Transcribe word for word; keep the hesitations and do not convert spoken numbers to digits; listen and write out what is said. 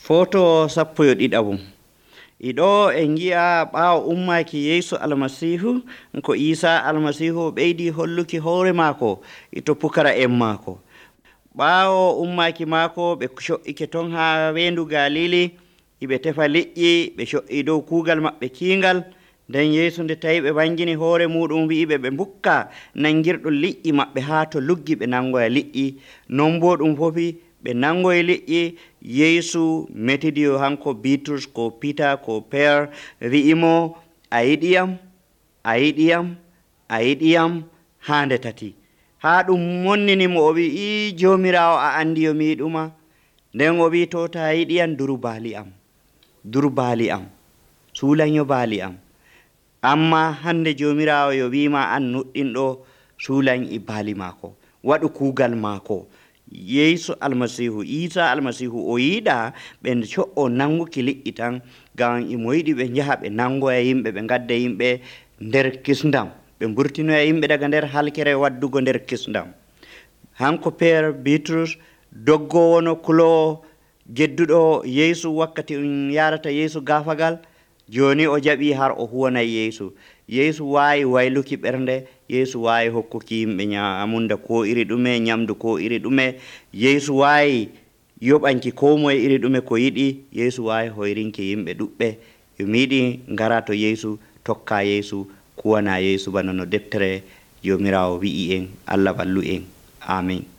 Foto sappo e ɗiɗaɓum. Iɗo en gi'a ɓaawo ummaki Yeesu Almasihu ko Isa Almasihu ɓeydi holluki hoore maako ito pukara en maako. Ɓaawo ummaki maako ɓe co'ike ton ha wendu Galili, iɓe tefa liƴƴi ɓe co'i dow kuugal maɓɓe kiingal. Nden Yeesu nde tawi ɓe wangini hoore muɗum wi'iɓe ɓe mbukka nangirɗum liƴƴi maɓɓe haa to luggi ɓe nangoya liƴƴi. Non bo ɗum fofi ɓe nangoye liƴƴi. Yeesu metidio hanko Bitrus ko Peter ko Pierre wi'imo a yiɗiyam a yiɗiyam a yiɗiyam hande tati. Ha ɗum monninimo o wi i jomirawo a andi yo mi yiɗuma. Nden o wi to ta yiɗiyam duru baali am duru baali am suulanyo baali am. Amma hande jomirawo yo wima an nuɗɗinɗo suulan e baali maako, waɗu kuugal maako. Yeesu Almasihu Isa Almasihu o yiɗa ɓe co'o nanguki liƴƴi tan, ngam imo yiɗi ɓe njaha ɓe nangoya yimɓe, ɓe gadda yimɓe nder kisndam, ɓe mburtinoya yimɓe daga nder halkere waddugo nder kisndam. Hanko Pierre Bitrus doggowo no kulowo jedduɗo Yeesu wakkati um yarata Yeesu gafagal, joni o jaɓi har o huwanay Yeesu. Yeesu wawi wayluki ɓernde, Yeesu wawi hokkuki yimɓe nyamunda ko iri ɗume, nyamdu ko iri ɗume. Yeesu wawi yoɓanki ko moye iri ɗume ko yiɗi. Yeesu wawi hoyrinki yimɓe ɗuɓɓe. Yomi yiɗi ngara to Yeesu, tokka Yeesu, kuwana Yeesu bana no deftere jomirawo wi'i en. Allah wallu en. Amin.